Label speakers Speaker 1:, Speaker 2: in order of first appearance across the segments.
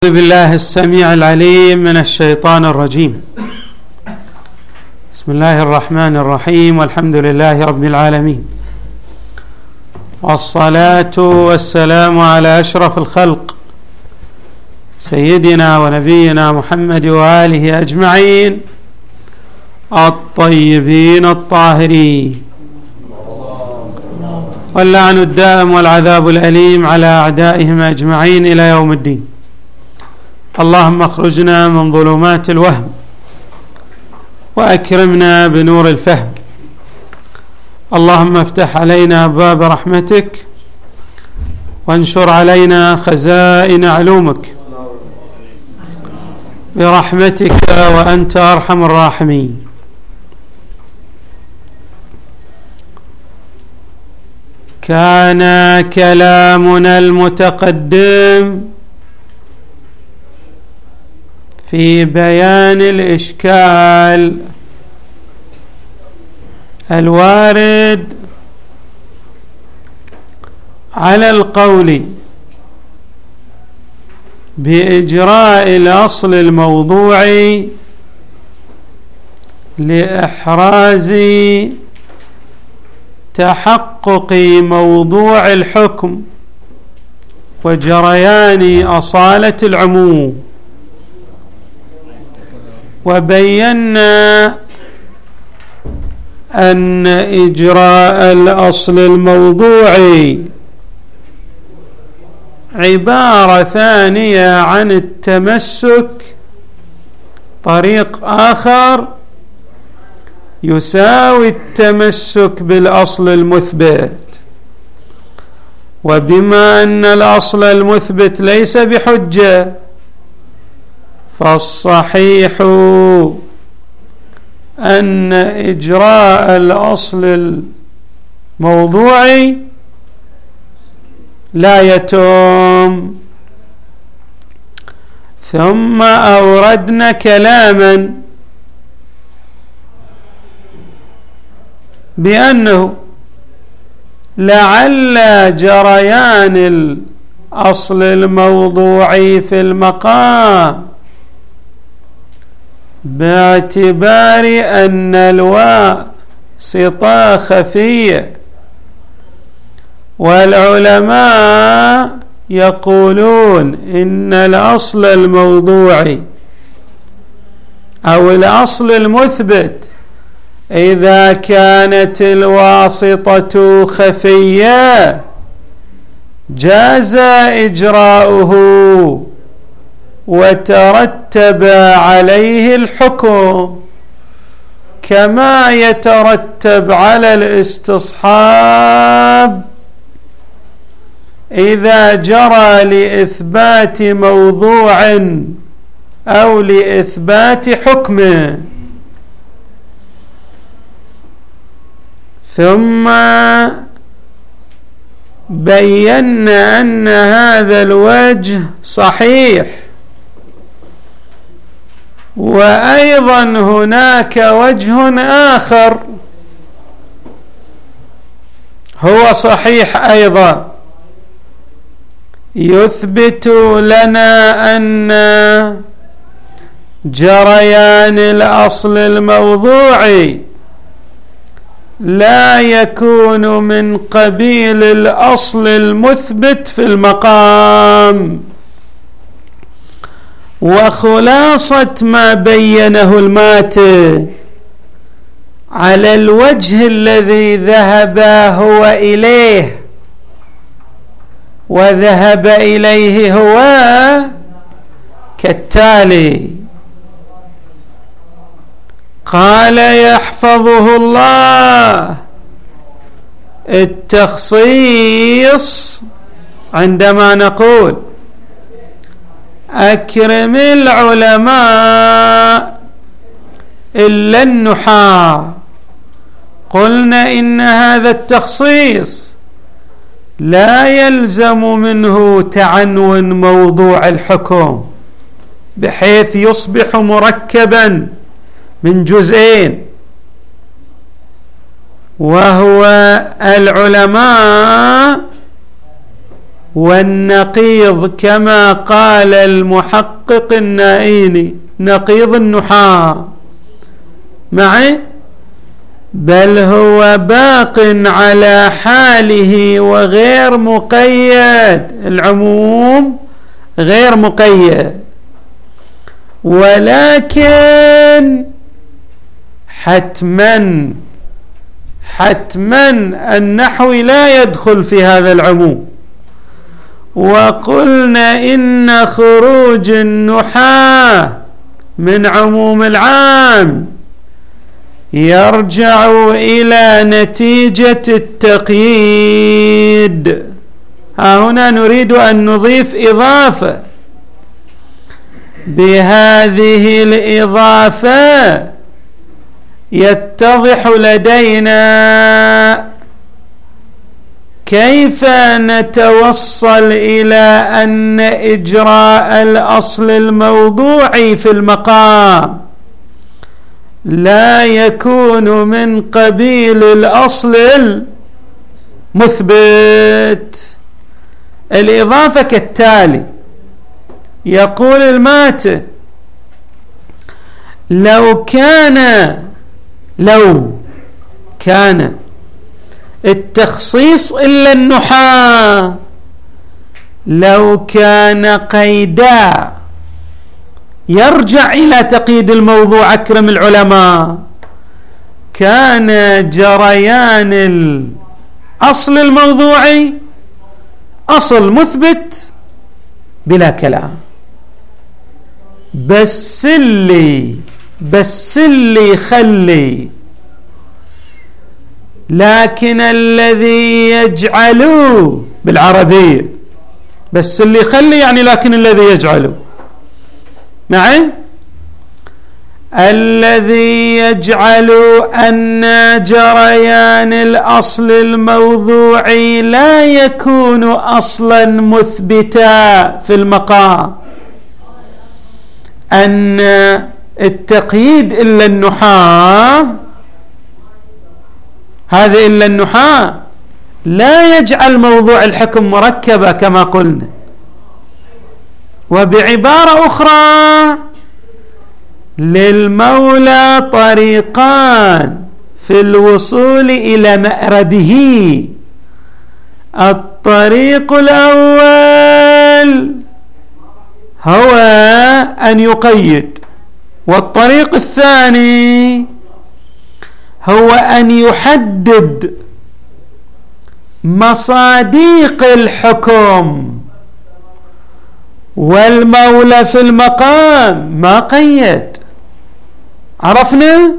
Speaker 1: أعوذ بالله السميع العليم من الشيطان الرجيم. بسم الله الرحمن الرحيم، والحمد لله رب العالمين، والصلاة والسلام على أشرف الخلق سيدنا ونبينا محمد وآله أجمعين الطيبين الطاهرين، واللعن الدائم والعذاب الأليم على أعدائهم أجمعين إلى يوم الدين. اللهم اخرجنا من ظلمات الوهم وأكرمنا بنور الفهم. اللهم افتح علينا أبواب رحمتك وانشر علينا خزائن علومك برحمتك وأنت أرحم الراحمين. كان كلامنا المتقدم في بيان الإشكال الوارد على القول بإجراء الأصل الموضوعي لإحراز تحقق موضوع الحكم وجريان أصالة العموم. وبينا أن إجراء الأصل الموضوعي عبارة ثانية عن التمسك، طريق آخر يساوي التمسك بالأصل المثبت. وبما أن الأصل المثبت ليس بحجة، فالصحيح أن إجراء الأصل الموضوعي لا يتم. ثم أوردنا كلاما بأنه لعل جريان الأصل الموضوعي في المقام باعتبار أن الواسطة خفية، والعلماء يقولون إن الأصل الموضوعي أو الأصل المثبت إذا كانت الواسطة خفية جاز إجراؤه وترتب عليه الحكم، كما يترتب على الاستصحاب إذا جرى لإثبات موضوع أو لإثبات حكم. ثم بينا أن هذا الوجه صحيح، وأيضا هناك وجه آخر هو صحيح أيضا، يثبت لنا أن جريان الأصل الموضوعي لا يكون من قبيل الأصل المثبت في المقام. وخلاصة ما بينه الماتن على الوجه الذي ذهب هو إليه وذهب إليه هو كالتالي: قال يحفظه الله التخصيص عندما نقول أكرم العلماء إلا النحاة، قلنا إن هذا التخصيص لا يلزم منه تعنون موضوع الحكم بحيث يصبح مركبا من جزئين، وهو العلماء والنقيض كما قال المحقق النائيني نقيض النحاة معي، بل هو باق على حاله وغير مقيد، العموم غير مقيد، ولكن حتما النحوي لا يدخل في هذا العموم. وقلنا إن خروج النحاة من عموم العام يرجع إلى نتيجة التقييد. ها هنا نريد أن نضيف إضافة، بهذه الإضافة يتضح لدينا كيف نتوصل إلى أن إجراء الأصل الموضوعي في المقام لا يكون من قبيل الأصل المثبت. الإضافة كالتالي: يقول الماتن: لو كان التخصيص إلا النحاة، لو كان قيدا يرجع إلى تقييد الموضوع أكرم العلماء، كان جريان الأصل الموضوعي أصل مثبت بلا كلام. بس اللي خلي، لكن الذي يجعله بالعربية، بس اللي خلي يعني لكن الذي يجعله معي، الذي يجعل أن جريان الأصل الموضوعي لا يكون أصلا مثبتا في المقام، أن التقييد إلا النحاة، هذا إلا النحاة لا يجعل موضوع الحكم مركبة كما قلنا. وبعبارة أخرى، للمولى طريقان في الوصول إلى مأربه: الطريق الأول هو أن يقيد، والطريق الثاني هو أن يحدد مصادق الحكم. والمولى في المقام ما قيد، عرفنا،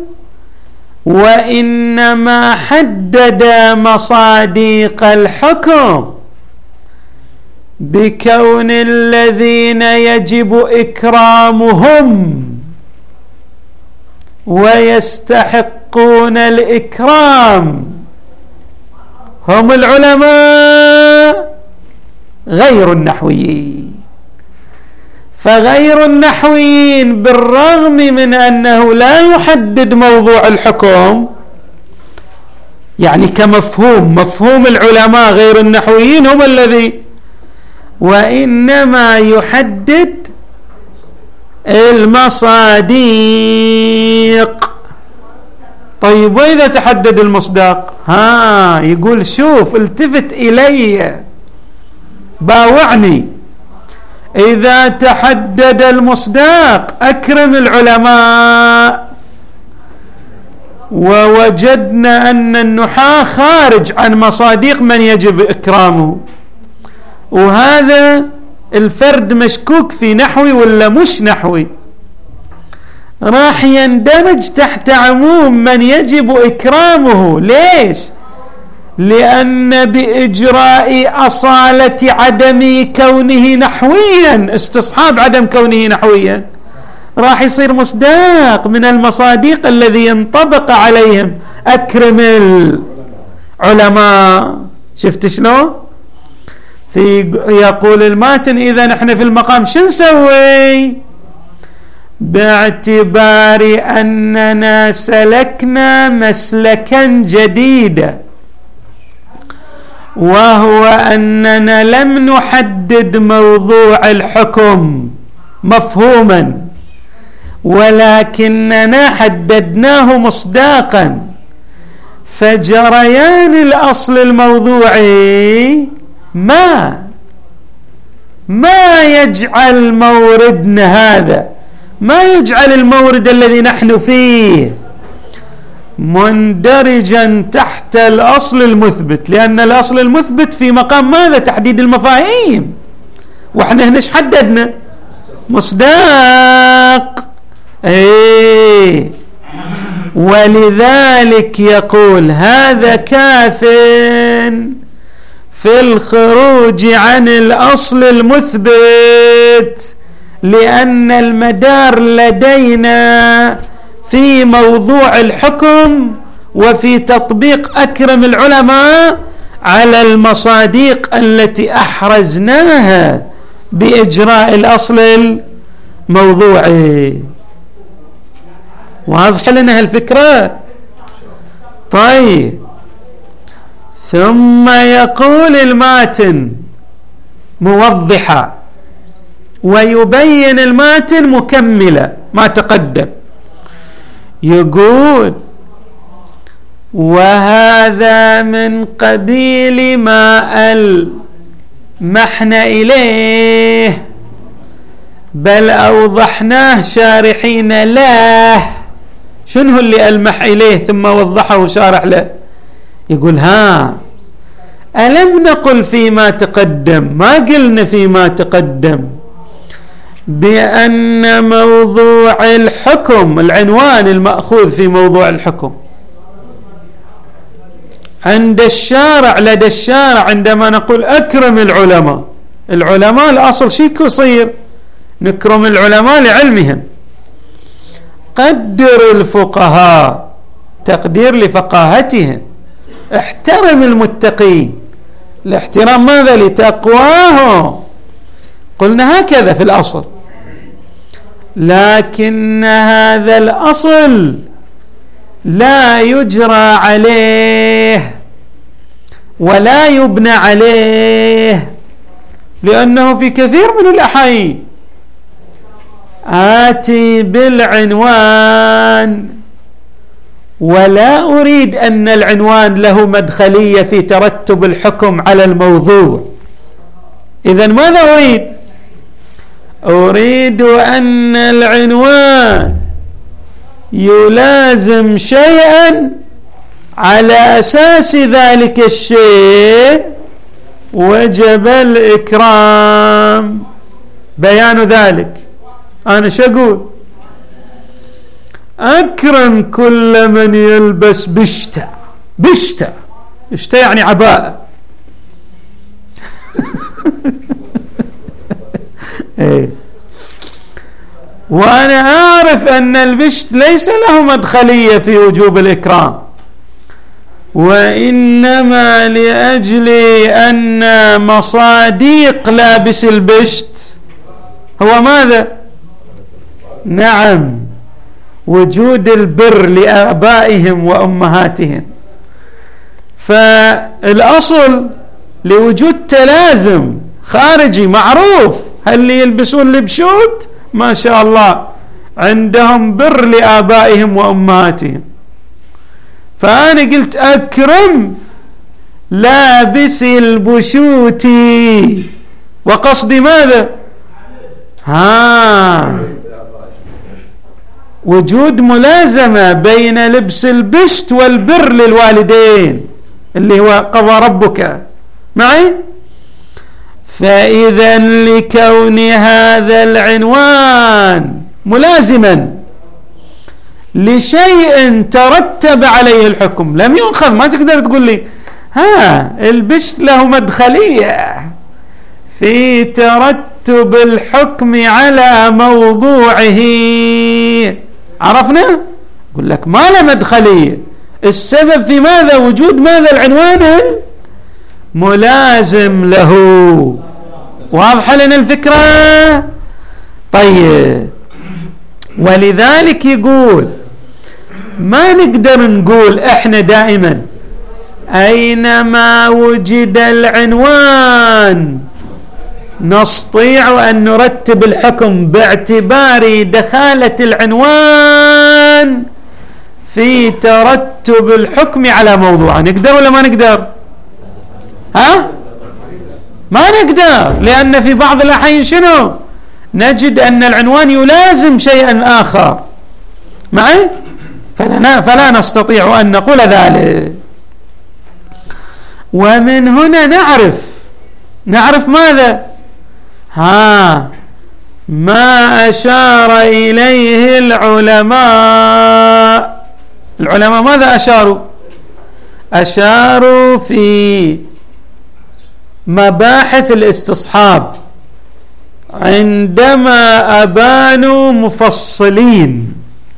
Speaker 1: وإنما حدد مصادق الحكم بكون الذين يجب إكرامهم ويستحقون الإكرام هم العلماء غير النحويين. فغير النحويين بالرغم من أنه لا يحدد موضوع الحكم، يعني مفهوم العلماء غير النحويين هم الذي، وإنما يحدد المصادق. طيب وإذا تحدد المصداق؟ يقول شوف، التفت إلي، باوعني، إذا تحدد المصداق أكرم العلماء، ووجدنا أن النحاة خارج عن مصادق من يجب إكرامه، وهذا الفرد مشكوك في نحوي ولا مش نحوي، راح يندرج تحت عموم من يجب إكرامه. ليش؟ لأن بإجراء أصالة عدم كونه نحويا، استصحاب عدم كونه نحويا، راح يصير مصداق من المصادق الذي ينطبق عليهم أكرم العلماء. شفت شلون؟ يقول الماتن: إذا نحن في المقام شو نسوي؟ باعتبار أننا سلكنا مسلكا جديدا وهو أننا لم نحدد موضوع الحكم مفهوما، ولكننا حددناه مصداقا، فجريان الأصل الموضوعي ما يجعل موردنا هذا، ما يجعل المورد الذي نحن فيه مندرجا تحت الأصل المثبت، لأن الأصل المثبت في مقام ماذا؟ تحديد المفاهيم، وإحنا هنا حددنا مصداق. ولذلك يقول هذا كاف في الخروج عن الأصل المثبت، لأن المدار لدينا في موضوع الحكم وفي تطبيق أكرم العلماء على المصادق التي أحرزناها بإجراء الأصل الموضوعي. واضح لنا هالفكرة؟ طيب، ثم يقول الماتن موضحا، ويبين الماتن مكملا ما تقدم، يقول وهذا من قبيل ما ألمحنا إليه، بل أوضحناه شارحين له. شنو اللي ألمح إليه ثم وضحه شارح له؟ يقول ألم نقل فيما تقدم، ما قلنا فيما تقدم بأن موضوع الحكم، العنوان المأخوذ في موضوع الحكم عند الشارع، لدى الشارع، عندما نقول أكرم العلماء الأصل شيء يصير نكرم العلماء لعلمهم، قدر الفقهاء تقدير لفقاهتهم، احترم المتقين، الاحترام ماذا؟ لتقواهم، قلنا هكذا في الأصل. لكن هذا الأصل لا يجرى عليه ولا يبنى عليه، لأنه في كثير من الأحايين آتي بالعنوان ولا أريد أن العنوان له مدخلية في ترتب الحكم على الموضوع. إذن ماذا أريد أن العنوان يلازم شيئا، على أساس ذلك الشيء وجب الإكرام، بيان ذلك. أنا شقول أكرم كل من يلبس بشتة يعني عباءة وأنا أعرف أن البشت ليس له مدخلية في وجوب الإكرام، وإنما لأجل أن مصادق لابس البشت هو ماذا؟ نعم، وجود البر لآبائهم وأمهاتهم. فالأصل لوجود تلازم خارجي معروف، هل يلبسون البشوت ما شاء الله عندهم بر لآبائهم وأمهاتهم، فأنا قلت أكرم لابس البشوت، وقصدي ماذا؟ وجود ملازمة بين لبس البشت والبر للوالدين اللي هو قضى ربك معي. فإذا لكون هذا العنوان ملازما لشيء ترتب عليه الحكم لم يؤخذ، ما تقدر تقول لي البشت له مدخلية في ترتب الحكم على موضوعه، عرفنا؟ أقول لك ما له مدخلية، السبب في ماذا؟ وجود ماذا؟ العنوان ملازم له. واضحة لنا الفكرة؟ طيب، ولذلك يقول ما نقدر نقول احنا دائما أينما وجد العنوان نستطيع أن نرتب الحكم باعتبار دخالة العنوان في ترتب الحكم على موضوع. نقدر ولا ما نقدر؟ ما نقدر، لأن في بعض الأحيان شنو نجد أن العنوان يلازم شيئا آخر معي، فلا نستطيع أن نقول ذلك. ومن هنا نعرف ماذا؟ ما أشار إليه العلماء ماذا أشاروا في مباحث الاستصحاب عندما أبانوا مفصلين.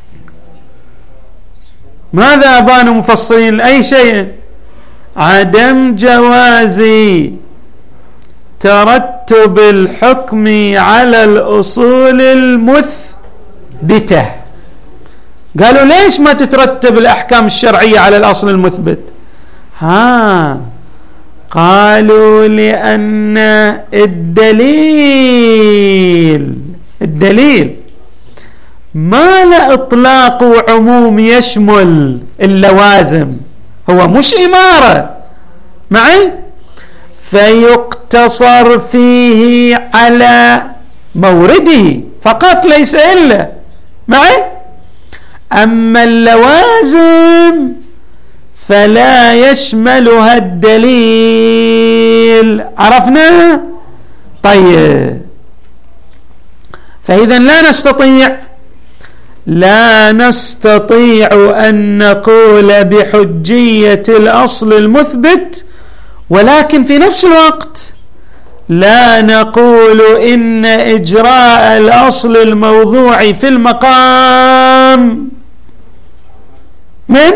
Speaker 1: ماذا أبانوا مفصلين؟ أي شيء، عدم جواز ترتب الحكم على الأصول المثبتة. قالوا ليش ما تترتب الأحكام الشرعية على الأصل المثبت؟ قالوا لأن الدليل ما له إطلاق وعموم يشمل اللوازم، هو مش إمارة معي، فيقتصر فيه على مورده فقط ليس إلا معي. أما اللوازم فلا يشملها الدليل. عرفنا؟ طيب، فإذا لا نستطيع أن نقول بحجية الأصل المثبت، ولكن في نفس الوقت لا نقول إن إجراء الأصل الموضوع في المقام من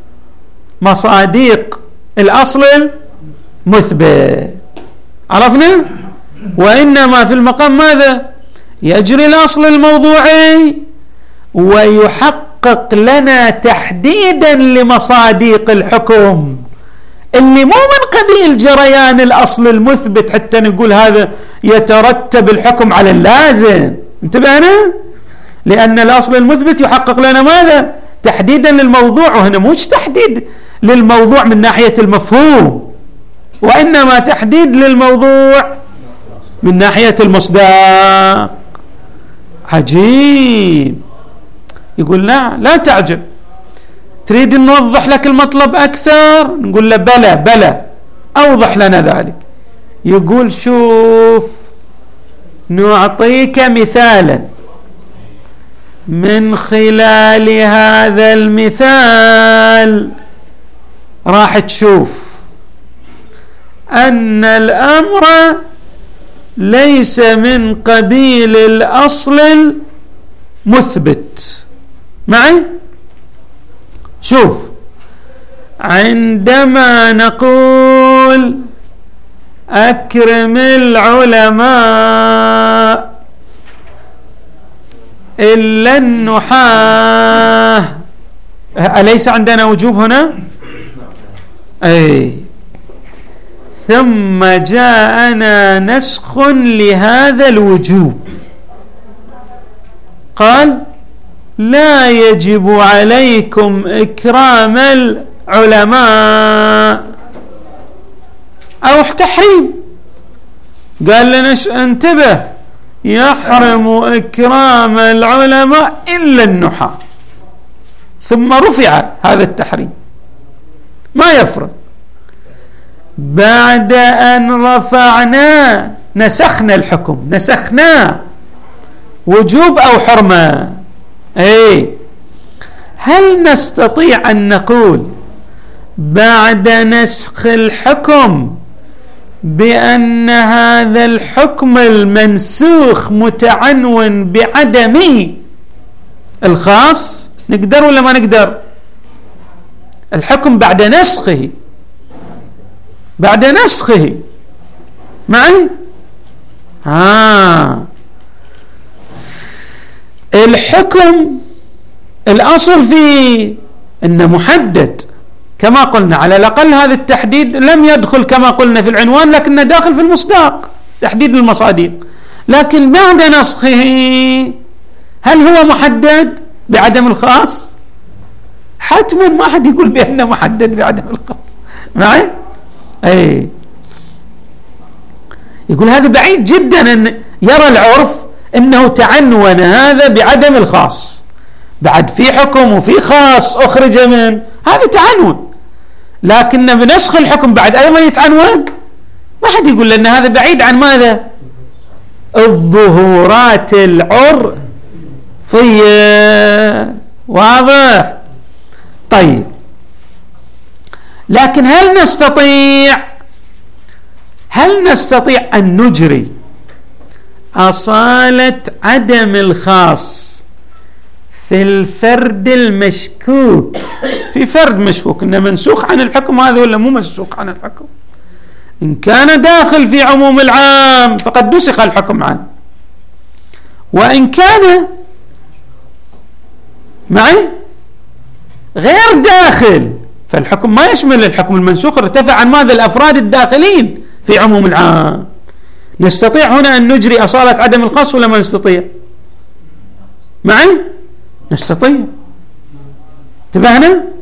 Speaker 1: مصادق الأصل المثبت. عرفنا؟ وإنما في المقام ماذا؟ يجري الأصل الموضوعي ويحقق لنا تحديدا لمصادق الحكم اللي مو من قبيل جريان الأصل المثبت حتى نقول هذا يترتب الحكم على اللازم. انتبهنا؟ لأن الأصل المثبت يحقق لنا ماذا؟ تحديدا للموضوع، وهنا مش تحديد للموضوع من ناحية المفهوم، وإنما تحديد للموضوع من ناحية المصداق. عجيب. يقول لا تعجب، تريد أن نوضح لك المطلب أكثر؟ نقول له بلى أوضح لنا ذلك. يقول شوف، نعطيك مثالا، من خلال هذا المثال راح تشوف أن الأمر ليس من قبيل الأصل المثبت. معي؟ شوف، عندما نقول أكرم العلماء إلا النحاة، أليس عندنا وجوب هنا؟ أي، ثم جاءنا نسخ لهذا الوجوب، قال لا يجب عليكم إكرام العلماء أو تحريم. قال لنا انتبه، يحرم إكرام العلماء إلا النحاة، ثم رفع هذا التحريم ما يفرق. بعد أن رفعنا نسخنا الحكم، نسخنا وجوب أو حرمة. هل نستطيع أن نقول بعد نسخ الحكم بأن هذا الحكم المنسوخ متعنون بعدم الخاص؟ نقدر ولا ما نقدر؟ الحكم بعد نسخه، معي؟ الحكم الأصل فيه إنه محدد كما قلنا على الأقل هذا التحديد لم يدخل كما قلنا في العنوان، لكنه داخل في المصداق، تحديد المصادق. لكن بعد نسخه هل هو محدد بعدم الخاص؟ حتما ما حد يقول بأنه محدد بعدم الخاص معي؟ أي يقول هذا بعيد جدا أن يرى العرف أنه تعنون هذا بعدم الخاص، بعد في حكم وفي خاص أخرج من هذا تعنون، لكن بنسخ الحكم بعد أيضا يتعنون، ما حد يقول لأن هذا بعيد عن ماذا؟ الظهورات العرفية. واضح؟ طيب، لكن هل نستطيع أن نجري أصالة عدم الخاص في الفرد المشكوك؟ في فرد مشكوك إنه منسوخ عن الحكم هذا ولا مو منسوخ عن الحكم؟ إن كان داخل في عموم العام فقد نسخ الحكم عنه، وإن كان معي غير داخل فالحكم ما يشمل الحكم المنسوخ، ارتفع عن ماذا؟ الأفراد الداخلين في عموم العام. نستطيع هنا أن نجري أصالة عدم الخاص ولا ما نستطيع؟ معي؟ نستطيع. انتبهنا؟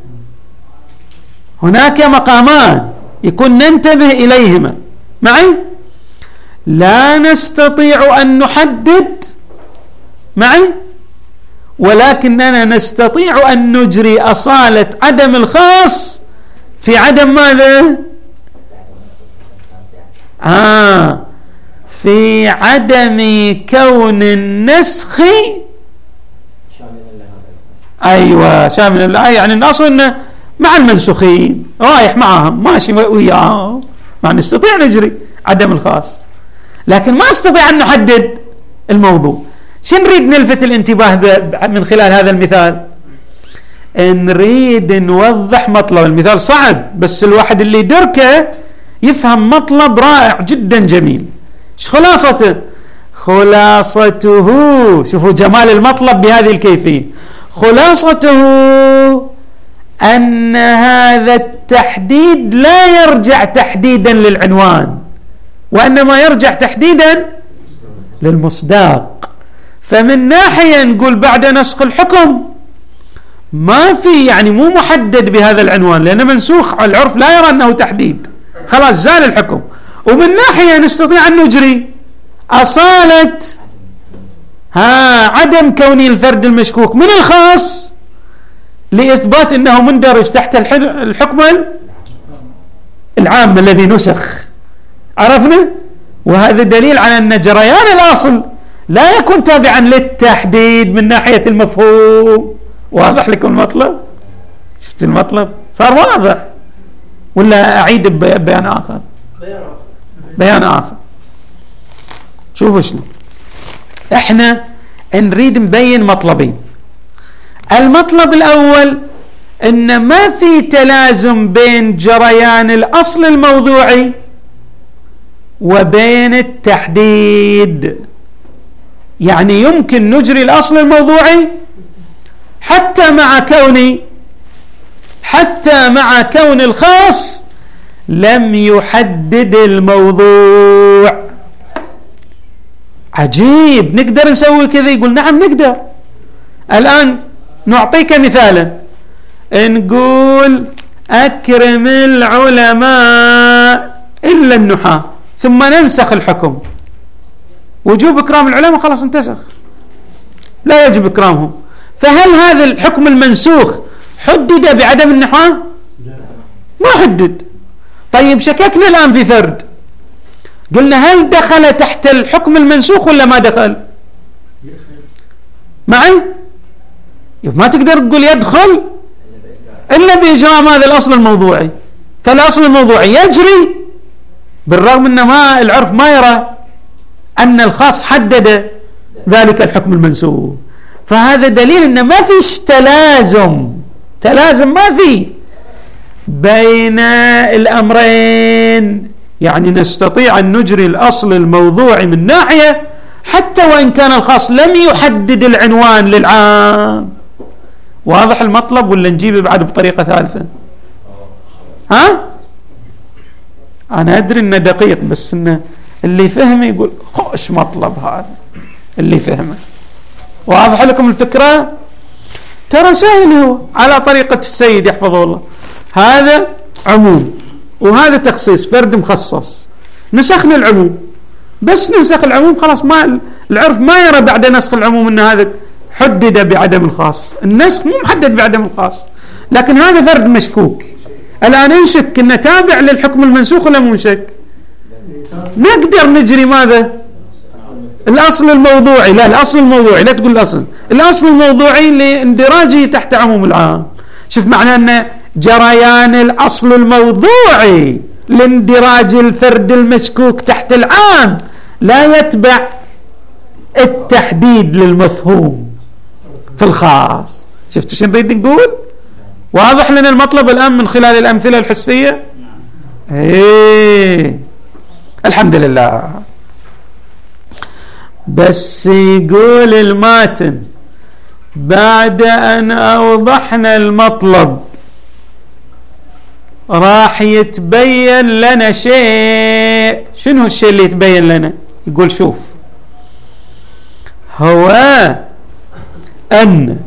Speaker 1: هناك مقامان يكون ننتبه إليهما معي. لا نستطيع أن نحدد معي، ولكننا نستطيع أن نجري أصالة عدم الخاص في عدم ماذا؟ في عدم كون النسخ أيوة شامل، يعني الأصل أنه مع المنسوخين رايح معهم ماشي وياهم، ما نستطيع نجري عدم الخاص، لكن ما نستطيع أن نحدد الموضوع. شو نريد نلفت الانتباه من خلال هذا المثال؟ نريد نوضح مطلب. المثال صعب بس الواحد اللي يدركه يفهم مطلب رائع جدا جميل. ايش خلاصته؟ خلاصته، شوفوا جمال المطلب بهذه الكيفية، خلاصته أن هذا التحديد لا يرجع تحديدا للعنوان، وإنما يرجع تحديدا للمصداق. فمن ناحية نقول بعد نسخ الحكم ما في، يعني مو محدد بهذا العنوان لأنه منسوخ، العرف لا يرى أنه تحديد، خلاص زال الحكم. ومن ناحية نستطيع أن نجري أصالة عدم كون الفرد المشكوك من الخاص لإثبات أنه مندرج تحت الحكم العام الذي نسخ. عرفنا؟ وهذا دليل على أن جريان الأصل لا يكون تابعا للتحديد من ناحية المفهوم. واضح لكم المطلب؟ شفت المطلب؟ صار واضح ولا أعيد ببيان آخر؟ بيان آخر. شوفوا شنو احنا نريد نبين مطلبين. المطلب الأول ان ما في تلازم بين جريان الأصل الموضوعي وبين التحديد، يعني يمكن نجري الأصل الموضوعي حتى مع كون الخاص لم يحدد الموضوع. عجيب، نقدر نسوي كذا؟ يقول نعم نقدر. الآن نعطيك مثالا، نقول أكرم العلماء إلا النحاة، ثم ننسخ الحكم وجوب إكرام العلماء، خلاص انتسخ، لا يجب إكرامهم. فهل هذا الحكم المنسوخ حدد بعدم النحاة؟ ما حدد. طيب شككنا الآن في فرد، قلنا هل دخل تحت الحكم المنسوخ ولا ما دخل؟ معي؟ ما تقدر تقول يدخل إلا بإجرام هذا الأصل الموضوعي. فالأصل الموضوعي يجري بالرغم أن ما العرف ما يرى أن الخاص حدد ذلك الحكم المنسوخ. فهذا دليل أن ما فيش تلازم ما في بين الأمرين، يعني نستطيع أن نجري الأصل الموضوعي من ناحية حتى وإن كان الخاص لم يحدد العنوان للعام. واضح المطلب ولا نجيبه بعد بطريقة ثالثة؟ ها؟ أنا أدري إنه دقيق، بس إنه اللي فهمه يقول خوش مطلب هذا اللي فهمه. واضح لكم الفكرة؟ ترى سهل، هو على طريقة السيد يحفظه الله. هذا عموم وهذا تخصيص، فرد مخصص. نسخنا العموم، بس ننسخ العموم خلاص. ما العرف ما يرى بعد نسخ العموم ان هذا حدد بعدم الخاص. النسخ مو محدد بعدم الخاص، لكن هذا فرد مشكوك. الآن نشك انه تابع للحكم المنسوخ ولا مو نشك؟ نقدر نجري ماذا؟ الأصل الموضوعي. لا، الأصل الموضوعي، لا تقول الأصل الموضوعي لاندراجه تحت عموم العام. شوف معنى أن جريان الأصل الموضوعي لاندراج الفرد المشكوك تحت العام لا يتبع التحديد للمفهوم في الخاص. شفتوا شو نريد نقول؟ واضح لنا المطلب الآن من خلال الأمثلة الحسية؟ ايه الحمد لله. بس يقول الماتن بعد أن أوضحنا المطلب راح يتبين لنا شيء. شنو الشيء اللي يتبين لنا؟ يقول شوف، هو أن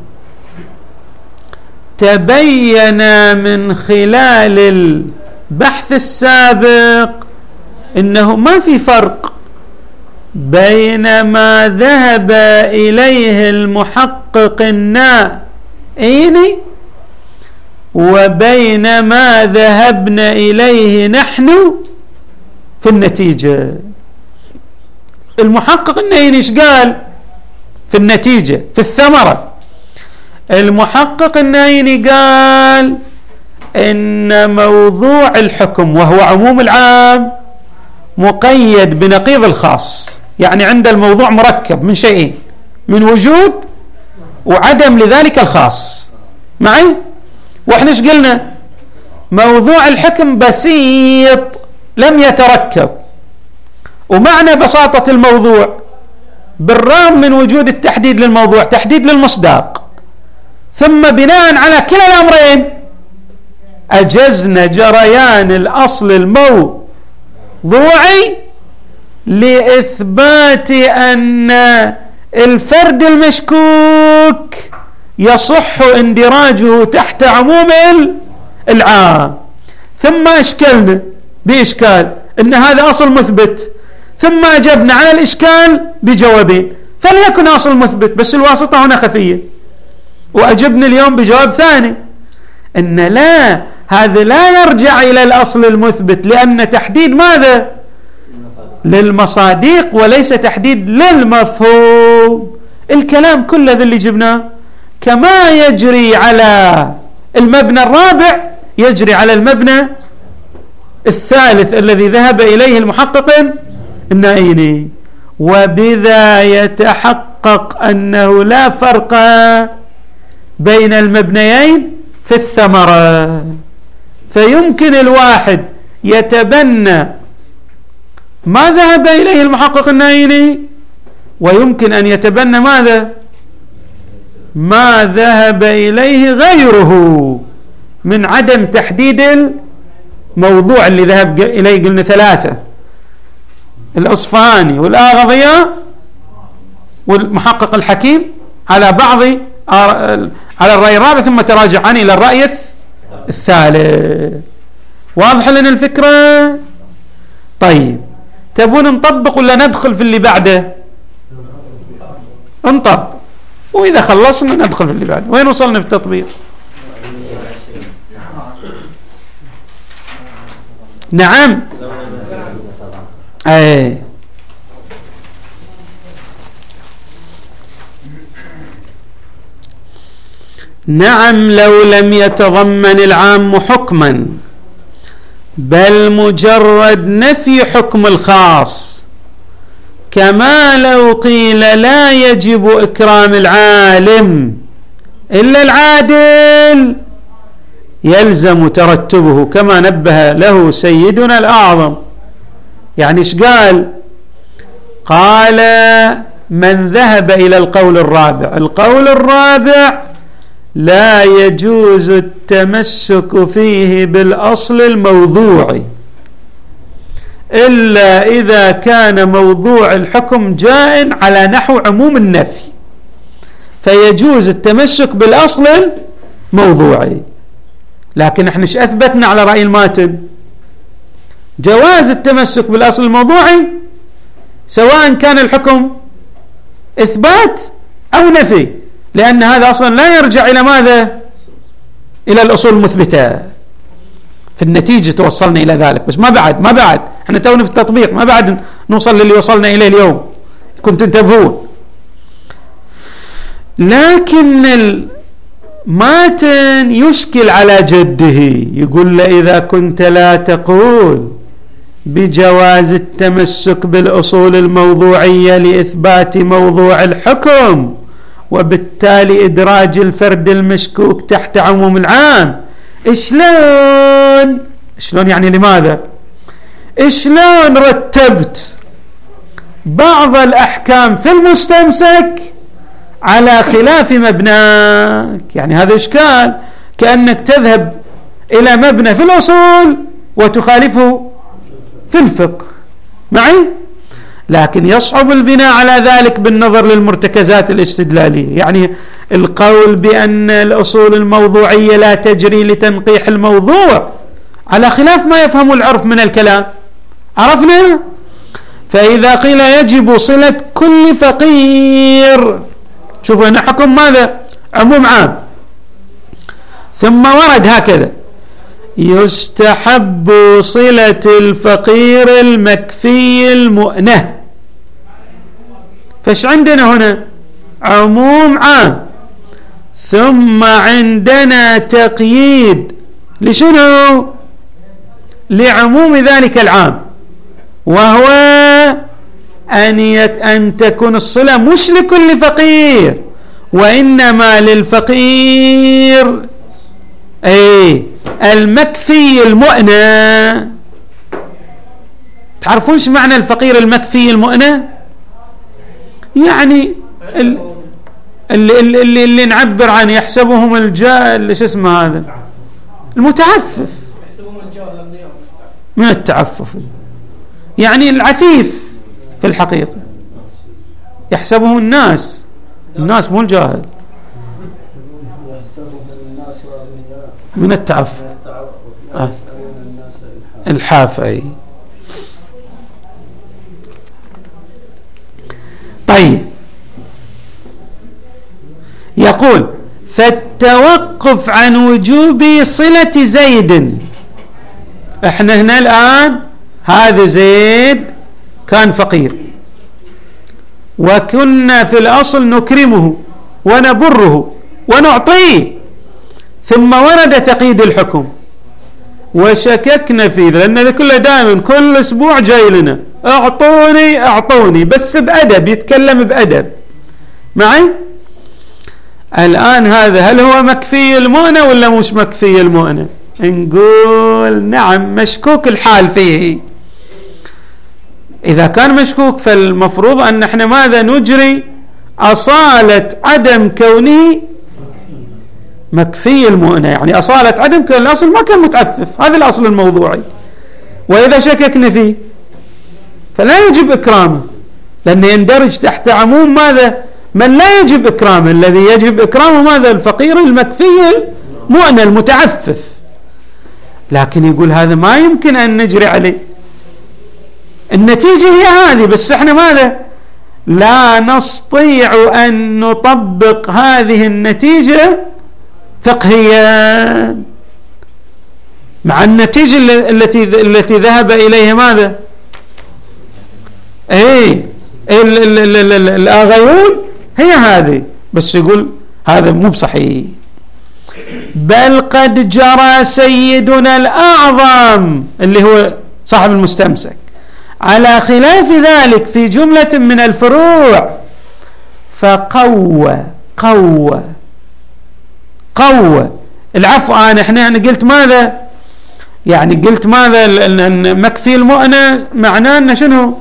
Speaker 1: تبين من خلال البحث السابق إنه ما في فرق بين ما ذهب إليه المحقق النائي وبين ما ذهبنا إليه نحن في النتيجة. المحقق النائي ايش قال في النتيجة في الثمرة؟ المحقق النائي قال إن موضوع الحكم وهو عموم العام مقيد بنقيض الخاص. يعني عند الموضوع مركب من شيئين، من وجود وعدم لذلك الخاص. معي؟ واحنا ايش قلنا؟ موضوع الحكم بسيط لم يتركب، ومعنى بساطة الموضوع بالرغم من وجود التحديد للموضوع تحديد للمصداق، ثم بناء على كلا الأمرين أجزنا جريان الأصل الموضوعي لإثبات أن الفرد المشكوك يصح اندراجه تحت عموم العام. ثم أشكلنا بإشكال أن هذا أصل مثبت، ثم أجبنا على الإشكال بجوابين، فليكن أصل مثبت بس الواسطة هنا خفية، وأجبنا اليوم بجواب ثاني أن لا، هذا لا يرجع إلى الأصل المثبت، لأن تحديد ماذا؟ للمصادق وليس تحديد للمفهوم. الكلام كله ذا اللي جبناه كما يجري على المبنى الرابع يجري على المبنى الثالث الذي ذهب إليه المحقق النائي، وبذا يتحقق أنه لا فرق بين المبنيين في الثمرة. فيمكن الواحد يتبنى ما ذهب إليه المحقق النائي، ويمكن أن يتبنى ماذا؟ ما ذهب إليه غيره من عدم تحديد الموضوع اللي ذهب إليه. قلنا ثلاثة: الأصفهاني والآغضية والمحقق الحكيم على بعض على الرأي الرابع، ثم تراجعان إلى الرأي الثالث. واضح لنا الفكرة؟ طيب، تبون نطبق ولا ندخل في اللي بعده؟ نطبق، وإذا خلصنا ندخل في اللي بعده. وين وصلنا في التطبيق؟ نعم، أي نعم، لو لم يتضمن العام حكما بل مجرد نفي حكم الخاص، كما لو قيل لا يجب إكرام العالم إلا العادل، يلزم ترتبه كما نبه له سيدنا الأعظم. يعني ايش قال؟ قال من ذهب إلى القول الرابع، القول الرابع لا يجوز التمسك فيه بالأصل الموضوعي إلا إذا كان موضوع الحكم جاء على نحو عموم النفي، فيجوز التمسك بالأصل الموضوعي. لكن احنا ايش أثبتنا على رأي الماتن؟ جواز التمسك بالأصل الموضوعي سواء كان الحكم إثبات أو نفي، لأن هذا أصلا لا يرجع إلى ماذا؟ إلى الأصول المثبتة. في النتيجة توصلنا إلى ذلك، بس ما بعد احنا تونا في التطبيق، ما بعد نوصل للي وصلنا إليه اليوم، كنت انتبهون. لكن الماتن يشكل على جده، يقول له إذا كنت لا تقول بجواز التمسك بالأصول الموضوعية لإثبات موضوع الحكم وبالتالي إدراج الفرد المشكوك تحت عموم العام، شلون يعني لماذا؟ شلون رتبت بعض الأحكام في المستمسك على خلاف مبناك؟ يعني هذا إشكال، كأنك تذهب إلى مبنى في الأصول وتخالفه في الفقه معي. لكن يصعب البناء على ذلك بالنظر للمرتكزات الاستدلالية، يعني القول بأن الأصول الموضوعية لا تجري لتنقيح الموضوع على خلاف ما يفهم العرف من الكلام، عرفنا؟ فإذا قيل يجب صلة كل فقير، شوفوا هنا حكم ماذا؟ عموم عام، ثم ورد هكذا يستحب صلة الفقير المكفي المؤنة. فايش عندنا هنا؟ عموم عام، ثم عندنا تقييد لشنو؟ لعموم ذلك العام، وهو أن تكون الصلة مش لكل فقير، وإنما للفقير المكفي المؤنة. تعرفونش معنى الفقير المكفي المؤنة؟ يعني اللي نعبر عنه يحسبهم الجاهل، شو اسمه هذا؟ المتعفف، من التعفف، يعني العفيف في الحقيقة، يحسبهم الناس مو الجاهل، من التعفف الحافي. طيب، يقول فالتوقف عن وجوب صلة زيد، احنا هنا الآن هذا زيد كان فقير وكنا في الأصل نكرمه ونبره ونعطيه، ثم ورد تقييد الحكم وشككنا فيه، لأن هذا كله دائما كل أسبوع جاي لنا أعطوني بس بأدب، يتكلم بأدب معي. الآن هذا هل هو مكفي المؤنة ولا مش مكفي المؤنة؟ نقول نعم مشكوك الحال فيه. إذا كان مشكوك فالمفروض أن احنا ماذا نجري؟ أصالة عدم كونه مكفي المؤنة، يعني أصالة عدم كون الأصل ما كان متعفف، هذا الأصل الموضوعي. وإذا شككنا فيه فلا يجب إكرامه، لأنه يندرج تحت عموم ماذا؟ من لا يجب إكرامه. الذي يجب إكرامه ماذا؟ الفقير المكفي المؤنة المتعفف. لكن يقول هذا ما يمكن أن نجري عليه، النتيجة هي هذه، بس احنا ماذا؟ لا نستطيع أن نطبق هذه النتيجة فقهيا مع النتيجة التي ذهب إليها ماذا؟ الآغيون هي هذه، بس يقول هذا مو بصحيح. بل قد جرى سيدنا الأعظم اللي هو صاحب المستمسك على خلاف ذلك في جملة من الفروع، فقوى العفو. احنا قلت ماذا؟ يعني قلت ماذا؟ ان مكفي المؤنة معناه انه شنو؟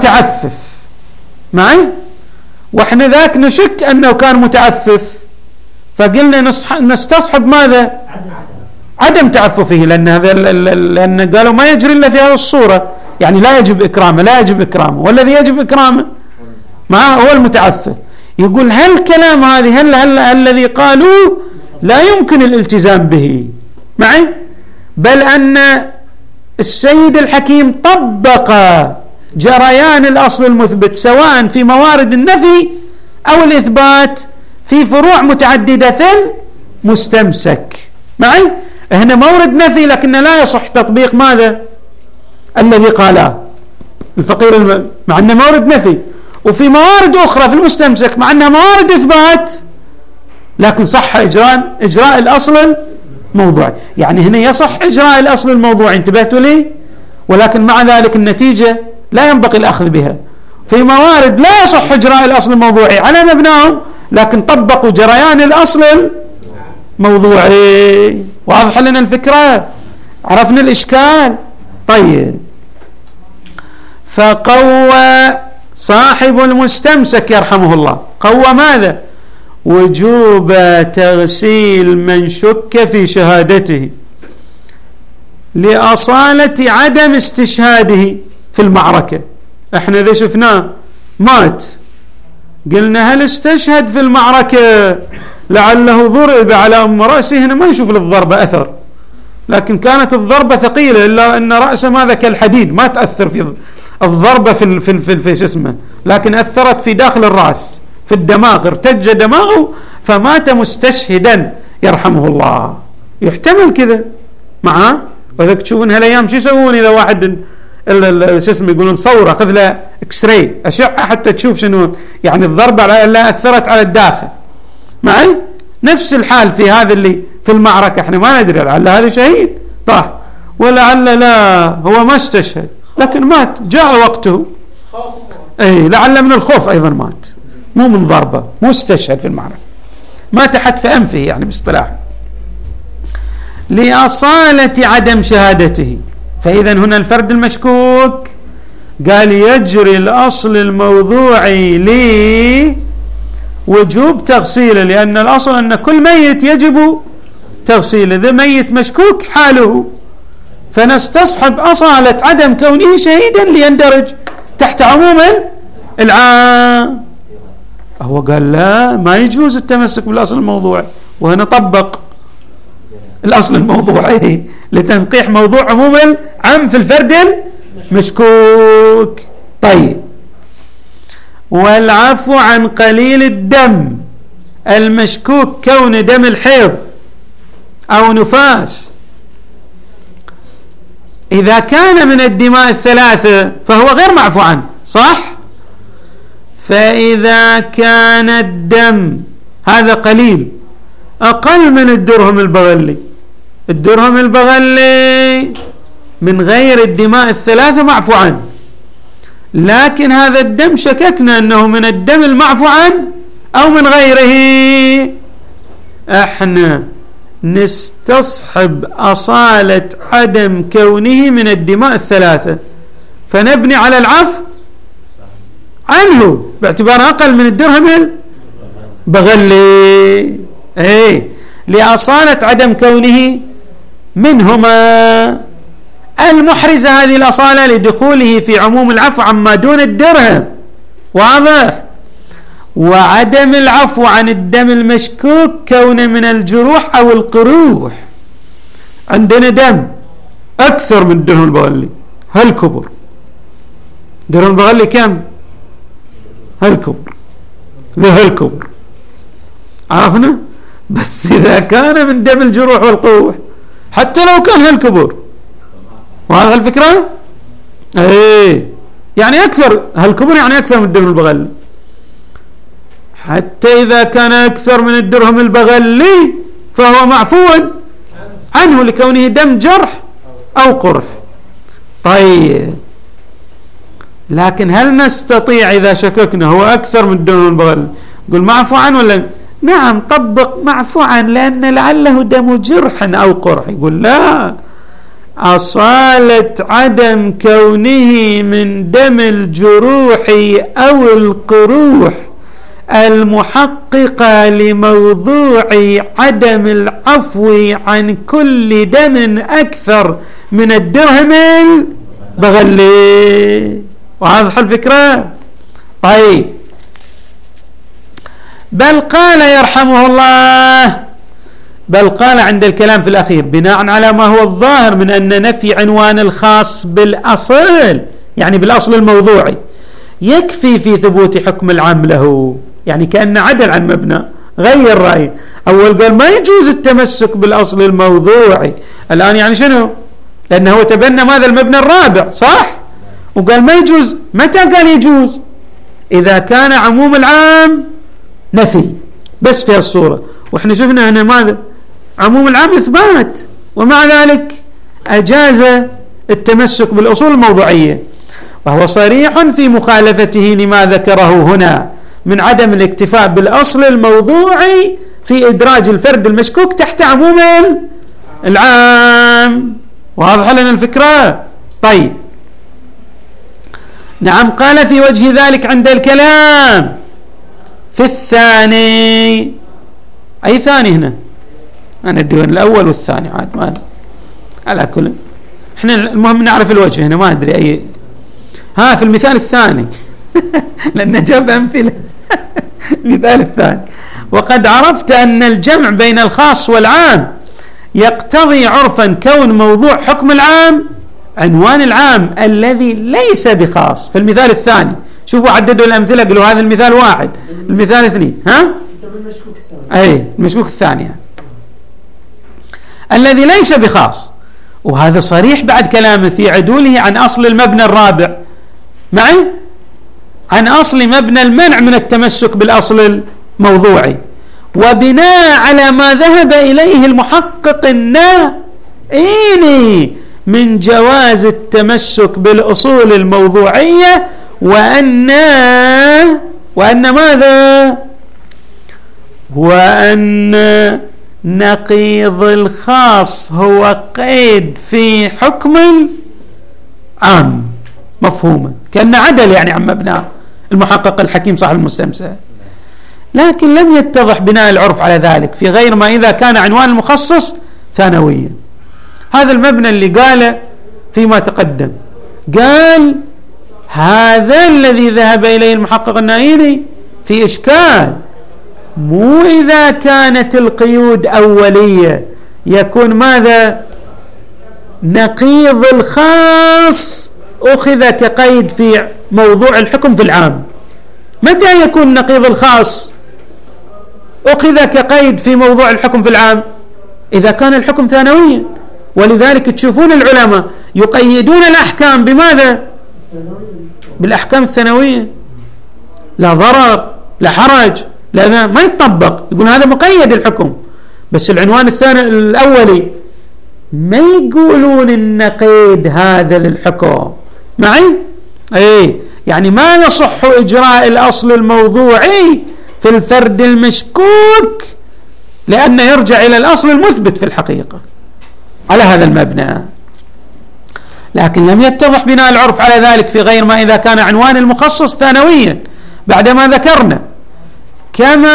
Speaker 1: المتعفف معي، واحنا ذاك نشك انه كان متعفف، فقلنا نستصحب ماذا؟ عدم تعففه، لأن قالوا ما يجري إلا في هذه الصورة، يعني لا يجب إكرامه، والذي يجب إكرامه معه هو المتعفف. يقول هل كلام هذه هل الذي قالوا لا يمكن الالتزام به معي، بل أن السيد الحكيم طبق جريان الأصل المثبت سواء في موارد النفي أو الإثبات في فروع متعددة في المستمسك معي. هنا مورد نفي لكن لا يصح تطبيق ماذا الذي قاله الفقير مع أنه مورد نفي، وفي موارد أخرى في المستمسك مع أنها موارد إثبات لكن صح إجراء الأصل الموضوعي. يعني هنا يصح إجراء الأصل الموضوعي، انتبهتوا لي، ولكن مع ذلك النتيجة لا ينبغي الأخذ بها. في موارد لا يصح إجراء الأصل الموضوعي على مبناهم لكن طبقوا جريان الأصل الموضوعي. واضح لنا الفكرة؟ عرفنا الإشكال؟ طيب، فقوى صاحب المستمسك يرحمه الله، قوى ماذا؟ وجوب تغسيل من شك في شهادته لأصالة عدم استشهاده في المعركة. احنا إذا شفناه مات قلنا هل استشهد في المعركة لعله ضرب على أم رأسه، هنا ما نشوف للضربة أثر، لكن كانت الضربة ثقيلة إلا أن رأسه ماذا كالحديد، ما تأثر في الضربة في شو اسمه، لكن أثرت في داخل الرأس في الدماغ، ارتج دماغه فمات مستشهدا يرحمه الله. يحتمل كذا معاه. وذلك تشوفون هالأيام شو يسوون إذا واحد شو اسمه يقولون صورة أخذ له اكس راي أشعة حتى تشوف شنو يعني الضربة لا أثرت على الداخل معي. نفس الحال في هذا اللي في المعركة، احنا ما ندري لعل هذا شهيد طاح ولعل لا هو ما استشهد لكن مات جاء وقته، اي لعل من الخوف ايضا مات، مو من ضربة، مو استشهد في المعركة، مات حتف أنفه يعني باصطلاح لأصالة عدم شهادته. فإذا هنا الفرد المشكوك قال يجري الأصل الموضوعي لوجوب تغسيله، لأن الأصل أن كل ميت يجب تغسيله، ذا ميت مشكوك حاله، فنستصحب أصالة عدم كونه شهيدا ليندرج تحت عموم العام. هو قال لا ما يجوز التمسك بالأصل الموضوعي، وهنا طبق الأصل الموضوعي لتنقيح موضوع عموم العام في الفرد المشكوك. طيب، والعفو عن قليل الدم المشكوك كون دم الحيض أو نفاس إذا كان من الدماء الثلاثة فهو غير معفو عنه، صح؟ فإذا كان الدم هذا قليل أقل من الدرهم البغلي، الدرهم البغلي من غير الدماء الثلاثة معفو عنه، لكن هذا الدم شككنا أنه من الدم المعفو عنه أو من غيره، احنا نستصحب أصالة عدم كونه من الدماء الثلاثة فنبني على العفو عنه باعتبار أقل من الدرهم البغلي، لأصالة عدم كونه منهما المحرزة هذه الأصالة لدخوله في عموم العفو عما دون الدرهم، واضح؟ وعدم العفو عن الدم المشكوك كون من الجروح أو القروح. عندنا دم أكثر من الدرهم البغلي، هل كبر درهم البغلي كم؟ هل كبر هل كبر عرفنا؟ بس إذا كان من دم الجروح والقروح حتى لو كان هل كبر، وهذا الفكرة يعني أكثر، هل كبر يعني أكثر من الدرهم البغلي، حتى إذا كان أكثر من الدرهم البغلي فهو معفو عنه لكونه دم جرح أو قرح. طيب، لكن هل نستطيع إذا شككنا هو أكثر من الدرهم البغلي نقول معفو عنه ولا نعم طبق معفو عنه لأن لعله دم جرح أو قرح؟ يقول لا، أصالة عدم كونه من دم الجروح أو القروح المحققة لموضوع عدم العفو عن كل دم أكثر من الدرهم البغلي. وهذا الفكرة. طيب، بل قال يرحمه الله، بل قال عند الكلام في الأخير بناء على ما هو الظاهر من أن نفي عنوان الخاص بالأصل، يعني بالأصل الموضوعي، يكفي في ثبوت حكم العام له. يعني كأن عدل عن مبنى، غير رأيه. أول قال ما يجوز التمسك بالأصل الموضوعي، الآن يعني شنو؟ لأنه هو تبنى ماذا؟ المبنى الرابع، صح؟ وقال ما يجوز. متى قال يجوز؟ إذا كان عموم العام نفي بس في الصورة، وإحنا شفنا هنا ماذا؟ عموم العام إثبات، ومع ذلك أجاز التمسك بالأصول الموضوعية، وهو صريح في مخالفته لما ذكره هنا من عدم الاكتفاء بالأصل الموضوعي في إدراج الفرد المشكوك تحت عموم العام. واضح لنا الفكرة؟ طيب، نعم. قال في وجه ذلك عند الكلام في الثاني. أي ثاني هنا؟ أنا الديوان الأول والثاني عاد ما على كل. إحنا المهم نعرف الوجه هنا، ما أدري أي. في المثال الثاني لأن جاب أمثلة. المثال الثاني: وقد عرفت أن الجمع بين الخاص والعام يقتضي عرفا كون موضوع حكم العام عنوان العام الذي ليس بخاص. في المثال الثاني شوفوا عددوا الأمثلة، قالوا هذا المثال واحد، المثال اثنين. أي المشكوك الثاني الذي ليس بخاص، وهذا صريح بعد كلامه في عدوله عن أصل المبنى الرابع معي، عن أصل مبنى المنع من التمسك بالأصل الموضوعي، وبناء على ما ذهب إليه المحقق النائيني من جواز التمسك بالأصول الموضوعية، وأن ماذا؟ وأن نقيض الخاص هو قيد في حكم العام مفهوما، كأن عدل يعني عن مبنى المحقق الحكيم صاحب المستمسك. لكن لم يتضح بناء العرف على ذلك في غير ما إذا كان عنوان المخصص ثانويا. هذا المبنى اللي قاله فيما تقدم، قال هذا الذي ذهب إليه المحقق النائيني في إشكال، مو إذا كانت القيود أولية يكون ماذا؟ نقيض الخاص أخذ كقيد في موضوع الحكم في العام. متى يكون نقيض الخاص أخذ كقيد في موضوع الحكم في العام؟ إذا كان الحكم ثانويا. ولذلك تشوفون العلماء يقيدون الأحكام بماذا؟ بالأحكام الثانوية، لا ضرر لا حرج، لا ما يتطبق، يقول هذا مقيد الحكم. بس العنوان الثاني الأولي ما يقولون النقيد هذا للحكم معي. يعني ما يصح إجراء الأصل الموضوعي في الفرد المشكوك لأنه يرجع إلى الأصل المثبت في الحقيقة على هذا المبنى. لكن لم يتضح بناء العرف على ذلك في غير ما إذا كان عنوان المخصص ثانويا بعدما ذكرنا. كما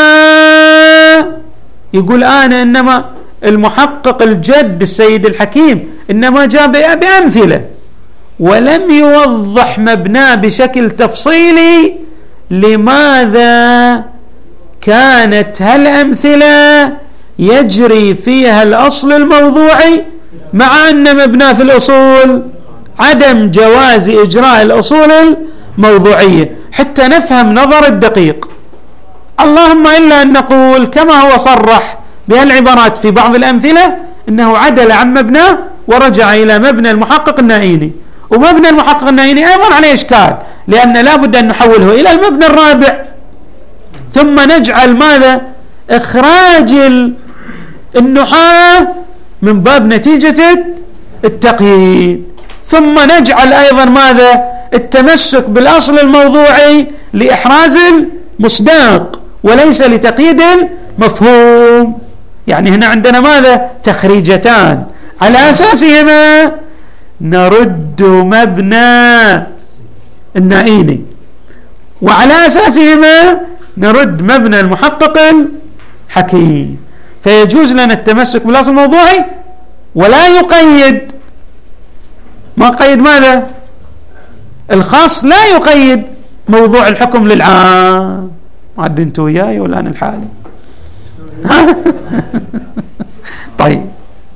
Speaker 1: يقول أنا إنما المحقق الجد السيد الحكيم إنما جاء بأمثلة ولم يوضح مبناه بشكل تفصيلي لماذا كانت هالأمثلة يجري فيها الأصل الموضوعي مع أن مبناه في الأصول عدم جواز إجراء الأصول الموضوعية، حتى نفهم نظر الدقيق. اللهم إلا أن نقول كما هو صرح بهالعبارات في بعض الأمثلة إنه عدل عن مبناه ورجع إلى مبنى المحقق النائيني، ومبنى المحقق النائيني أيضا عليه إشكال لأن لا بد أن نحوله إلى المبنى الرابع، ثم نجعل ماذا؟ إخراج النحاة من باب نتيجة التقييد، ثم نجعل أيضا ماذا؟ التمسك بالأصل الموضوعي لإحراز المصداق وليس لتقييد المفهوم. يعني هنا عندنا ماذا؟ تخريجتان على أساسهما نرد مبنى النائيني، وعلى أساسهما نرد مبنى المحقق الحكيم. فيجوز لنا التمسك بالأصل الموضوعي ولا يقيد، ما قيد ماذا؟ الخاص لا يقيد موضوع الحكم للعام. عاد انتوا وياي ولا انا الحالي؟ طيب،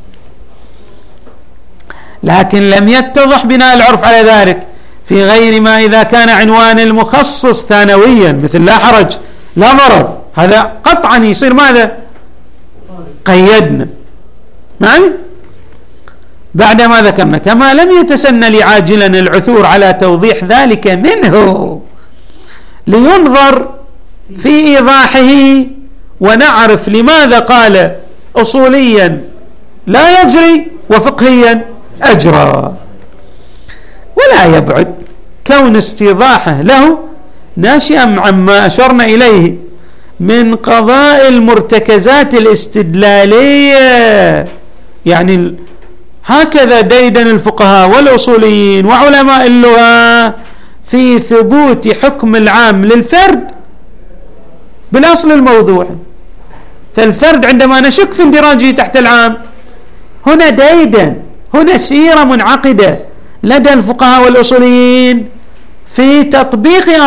Speaker 1: لكن لم يتضح بناء العرف على ذلك في غير ما إذا كان عنوان المخصص ثانويا، مثل لا حرج لا ضرر، هذا قطعا يصير ماذا؟ قيدنا معي بعد ما ذكرنا. كما لم يتسنى لي عاجلا العثور على توضيح ذلك منه لينظر في إيضاحه ونعرف لماذا قال أصوليا لا يجري وفقهيا أجرى. ولا يبعد كون استيضاحه له ناشئا عما أشرنا إليه من قضاء المرتكزات الاستدلالية، يعني هكذا ديدن الفقهاء والأصوليين وعلماء اللغة في ثبوت حكم العام للفرد بالأصل الموضوعي. فالفرد عندما نشك في اندراجه تحت العام، هنا ديدن، هنا سيرة منعقدة لدى الفقهاء والأصوليين في تطبيق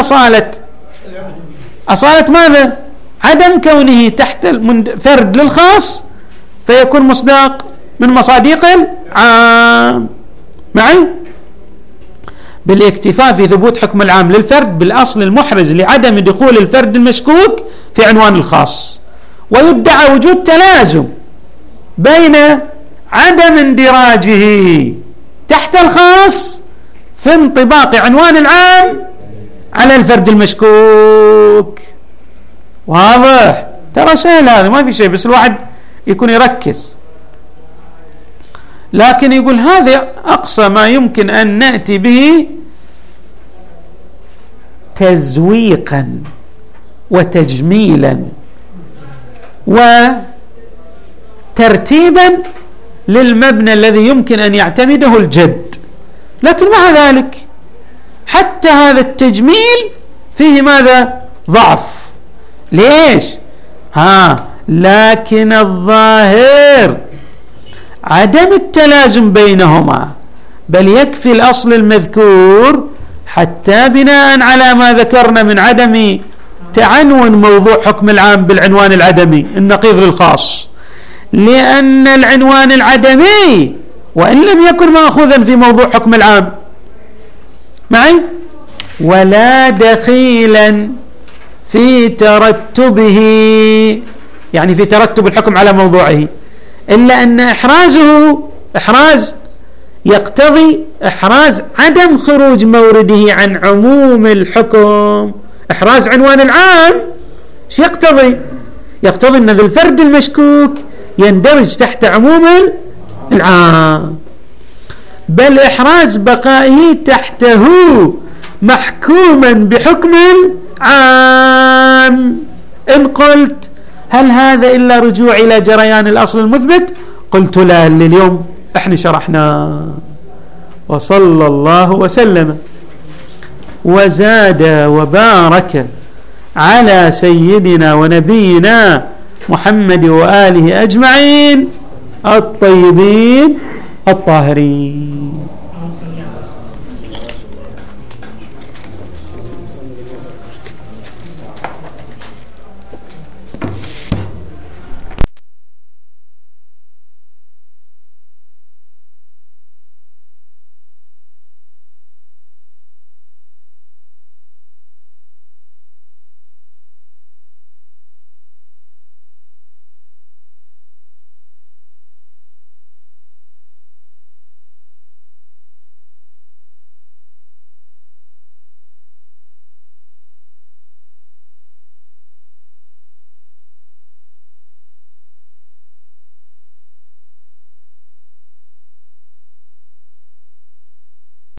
Speaker 1: أصالة ماذا؟ عدم كونه تحت فرد للخاص فيكون مصداق من مصادق العام معي، بالاكتفاء في ثبوت حكم العام للفرد بالأصل المحرز لعدم دخول الفرد المشكوك في عنوان الخاص. ويدعى وجود تلازم بين عدم اندراجه تحت الخاص في انطباق عنوان العام على الفرد المشكوك. واضح؟ ترى سهل هذا، ما في شيء، بس الواحد يكون يركز. لكن يقول هذا أقصى ما يمكن أن نأتي به تزويقا وتجميلا وترتيبا للمبنى الذي يمكن أن يعتمده الجد. لكن مع ذلك حتى هذا التجميل فيه ماذا؟ ضعف. ليش؟ لكن الظاهر عدم التلازم بينهما، بل يكفي الأصل المذكور حتى بناء على ما ذكرنا من عدم تعنون موضوع حكم العام بالعنوان العدمي النقيض للخاص، لأن العنوان العدمي وإن لم يكن مأخوذا في موضوع حكم العام معي ولا دخيلا في ترتبه، يعني في ترتب الحكم على موضوعه، إلا أن إحراز يقتضي إحراز عدم خروج مورده عن عموم الحكم. إحراز عنوان العام شو يقتضي؟ يقتضي أن الفرد المشكوك يندرج تحت عموم العام، بل إحراز بقائه تحته محكوما بحكم العام. إن قلت هل هذا إلا رجوع إلى جريان الأصل المثبت؟ قلت لا، اليوم احنا شرحنا. وصلى الله وسلم وزاد وبارك على سيدنا ونبينا محمد وآله أجمعين الطيبين الطاهرين.